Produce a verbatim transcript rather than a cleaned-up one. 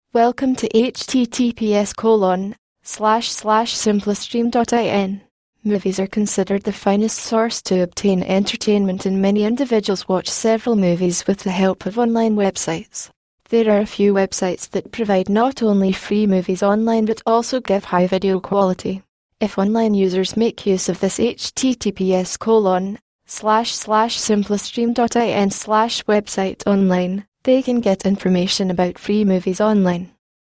Welcome to https colon slash slash simplestream.in. Movies are considered the finest source to obtain entertainment, and many individuals watch several movies with the help of online websites. There are a few websites that provide not only free movies online but also give high video quality. If online users make use of this https colon slash slash simplestream.in slash website online, they can get information about free movies online.